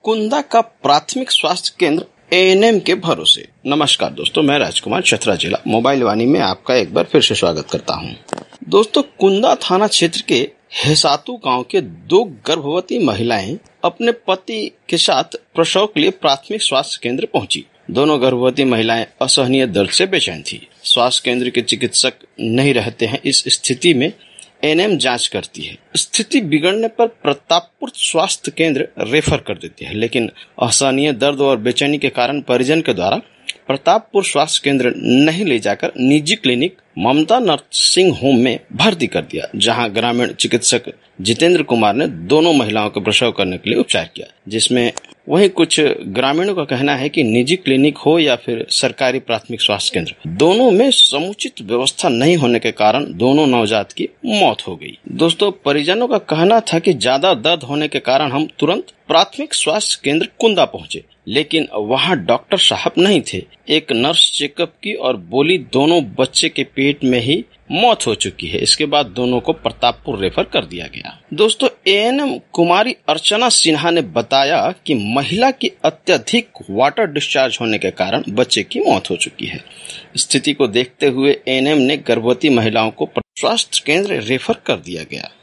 कुंदा का प्राथमिक स्वास्थ्य केंद्र एएनएम के भरोसे। नमस्कार दोस्तों, मैं राजकुमार, चतरा जिला मोबाइल वाणी में आपका एक बार फिर से स्वागत करता हूं। दोस्तों, कुंदा थाना क्षेत्र के हेसातू गांव के दो गर्भवती महिलाएं अपने पति के साथ प्रसव के लिए प्राथमिक स्वास्थ्य केंद्र पहुंची। दोनों गर्भवती महिलाएं असहनीय दर्द से बेचैन थी। स्वास्थ्य केंद्र के चिकित्सक नहीं रहते हैं। इस स्थिति में एएनएम जांच करती है। स्थिति बिगड़ने पर प्रतापपुर स्वास्थ्य केंद्र रेफर कर देती है, लेकिन असहनीय दर्द और बेचैनी के कारण परिजन के द्वारा प्रतापपुर स्वास्थ्य केंद्र नहीं ले जाकर निजी क्लिनिक ममता नर्सिंग होम में भर्ती कर दिया, जहां ग्रामीण चिकित्सक जितेंद्र कुमार ने दोनों महिलाओं को प्रसव करने के लिए उपचार किया। जिसमें वहीं कुछ ग्रामीणों का कहना है कि निजी क्लिनिक हो या फिर सरकारी प्राथमिक स्वास्थ्य केंद्र, दोनों में समुचित व्यवस्था नहीं होने के कारण दोनों नवजात की मौत हो गई। दोस्तों, परिजनों का कहना था कि ज्यादा दर्द होने के कारण हम तुरंत प्राथमिक स्वास्थ्य केंद्र कुंदा पहुंचे, लेकिन वहां डॉक्टर साहब नहीं थे। एक नर्स चेकअप की और बोली दोनों बच्चे के पेट में ही मौत हो चुकी है। इसके बाद दोनों को प्रतापपुर रेफर कर दिया गया। दोस्तों, एएनएम कुमारी अर्चना सिन्हा ने बताया कि महिला की अत्यधिक वाटर डिस्चार्ज होने के कारण बच्चे की मौत हो चुकी है। स्थिति को देखते हुए एएनएम ने गर्भवती महिलाओं को स्वास्थ्य केंद्र रेफर कर दिया गया।